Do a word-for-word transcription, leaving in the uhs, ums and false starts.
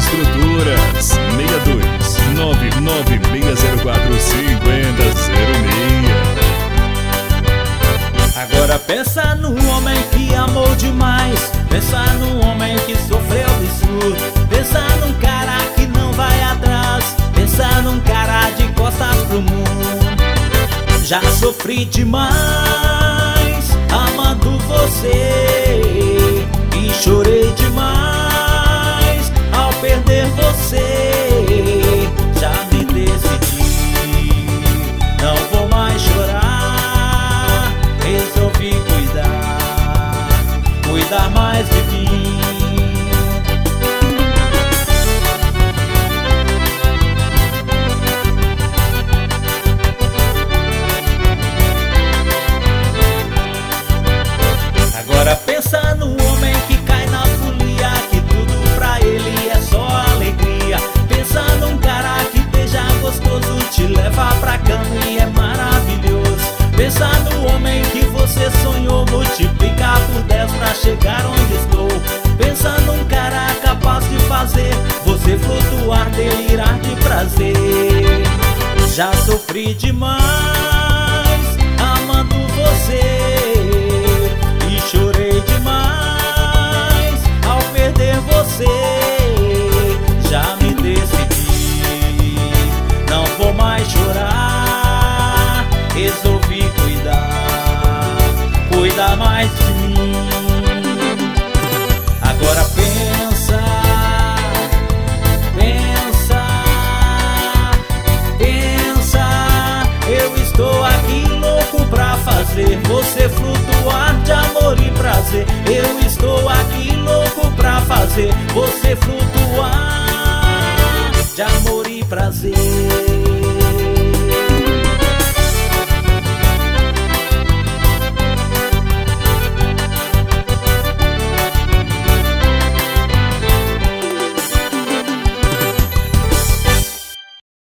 Estruturas seis dois nove nove seis zero quatro cinco zero zero seis. Agora pensa no homem que amou demais, pensa no homem que sofreu absurdo, pensa num cara que não vai atrás, pensa num cara de costas pro mundo. Já sofri demais amando você e chorei demais ao perder você. Já me decidi, não vou mais chorar, resolvi cuidar, cuidar mais de mim. Agora pensa no homem que cai na folia, que tudo pra ele é só alegria. Pensa num cara que beija gostoso, te leva pra cama e é maravilhoso. Pensa no homem que você sonhou, multiplica por dez pra chegar onde estou. Pensa num cara capaz de fazer você flutuar, delirar de prazer. Já sofri demais amando você e chorei demais ao perder você. Já me decidi, não vou mais chorar, resolvi cuidar, cuidar mais de mim. Agora pensa, pensa, pensa, eu estou aqui louco pra fazer você flutuar de amor e prazer. Eu estou aqui louco pra fazer você flutuar de amor e prazer.